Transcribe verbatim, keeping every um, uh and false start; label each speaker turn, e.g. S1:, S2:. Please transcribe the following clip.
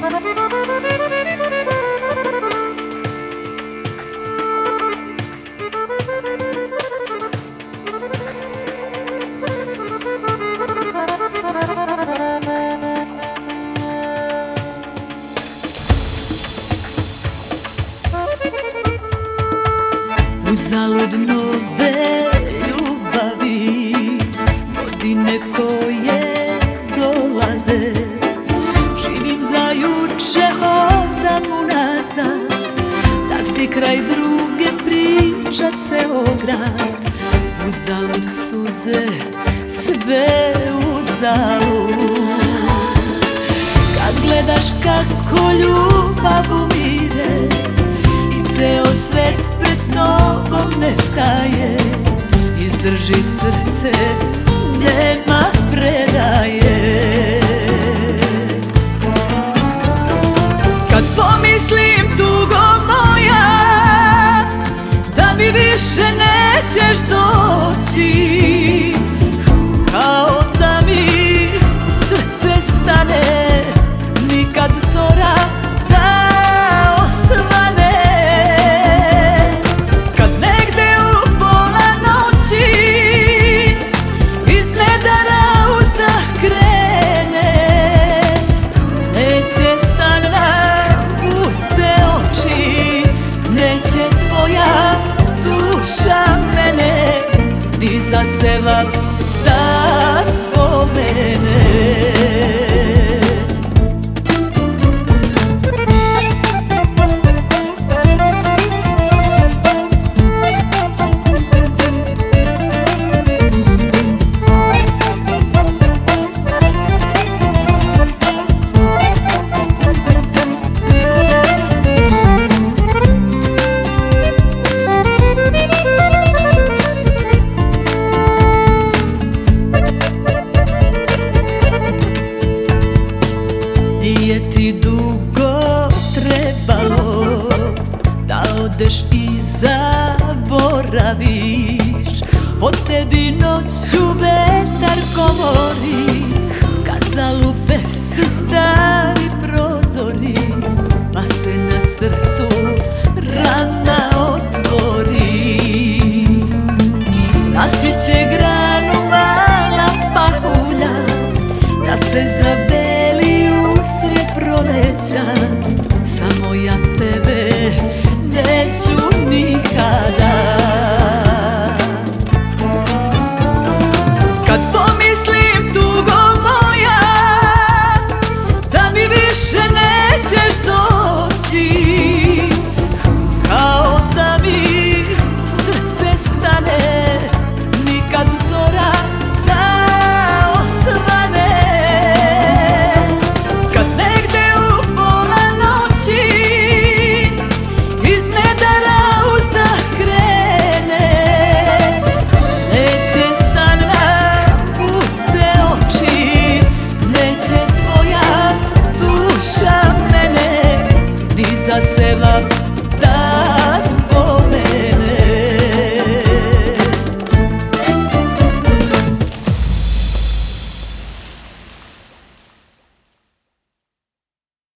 S1: Uzalud nove ljubavi, godine koje dolaze. Živim za juče, hodam unazad, da si kraj druge priča ceo grad. Uzalud suze, sve uzalud. Kad gledaš kako ljubav umire i ceo svet pred tobom nestaje, izdrži srce, nema predaje. Kad pomislim tugo moja da mi više nećeš doći, kao da mi srce stane, nikad zora da osvane. Kad negde u pola noći iznedara uzdah krene, neće san na puste oči, neće tvoja duša mene ni za seba da spomene. Nije ti dugo trebalo da odeš i zaboraviš, o tebi noću vetar govori, kad zalupe se stari prozori, pa se na srcu rana otvori.